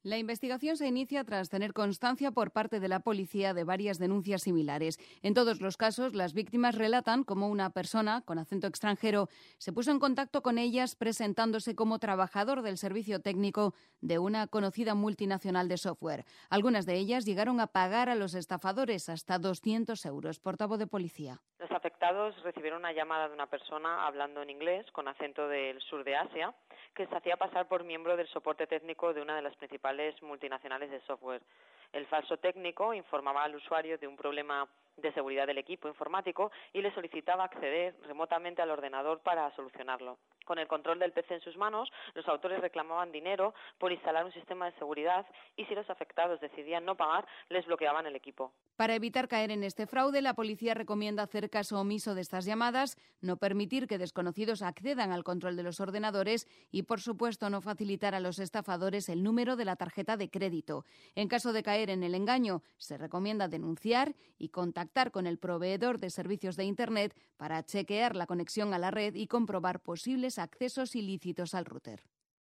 La investigación se inicia tras tener constancia por parte de la policía de varias denuncias similares. En todos los casos, las víctimas relatan cómo una persona con acento extranjero se puso en contacto con ellas presentándose como trabajador del servicio técnico de una conocida multinacional de software. Algunas de ellas llegaron a pagar a los estafadores hasta 200 euros. Portavoz de policía. Los afectados recibieron una llamada de una persona hablando en inglés con acento del sur de Asia que se hacía pasar por miembro del soporte técnico de una de las principales multinacionales de software. El falso técnico informaba al usuario de un problema de seguridad del equipo informático y le solicitaba acceder remotamente al ordenador para solucionarlo. Con el control del PC en sus manos, los autores reclamaban dinero por instalar un sistema de seguridad y si los afectados decidían no pagar, les bloqueaban el equipo. Para evitar caer en este fraude, la policía recomienda hacer caso omiso de estas llamadas, no permitir que desconocidos accedan al control de los ordenadores y, por supuesto, no facilitar a los estafadores el número de la tarjeta de crédito. En caso de caer en el engaño, se recomienda denunciar y contactar con el proveedor de servicios de Internet para chequear la conexión a la red y comprobar posibles accesos ilícitos al router.